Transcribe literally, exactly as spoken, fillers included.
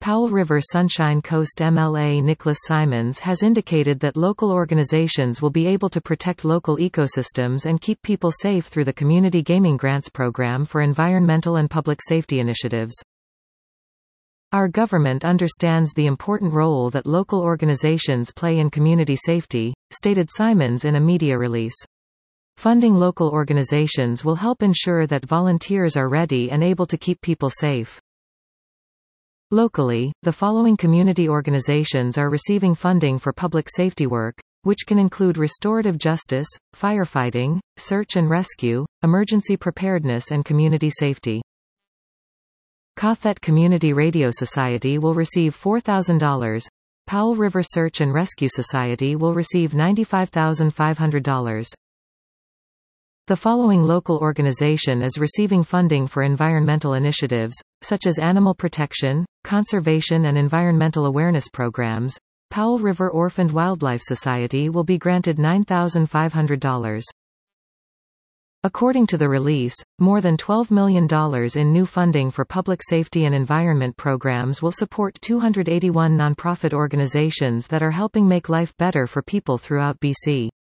Powell River Sunshine Coast M L A Nicholas Simons has indicated that local organizations will be able to protect local ecosystems and keep people safe through the Community Gaming Grants Program for environmental and public safety initiatives. Our government understands the important role that local organizations play in community safety, stated Simons in a media release. Funding local organizations will help ensure that volunteers are ready and able to keep people safe. Locally, the following community organizations are receiving funding for public safety work, which can include restorative justice, firefighting, search and rescue, emergency preparedness and community safety. Cothet Community Radio Society will receive four thousand dollars. Powell River Search and Rescue Society will receive ninety-five thousand five hundred dollars. The following local organization is receiving funding for environmental initiatives, such as animal protection, conservation and environmental awareness programs. Powell River Orphaned Wildlife Society will be granted nine thousand five hundred dollars. According to the release, more than twelve million dollars in new funding for public safety and environment programs will support two hundred eighty-one nonprofit organizations that are helping make life better for people throughout B C.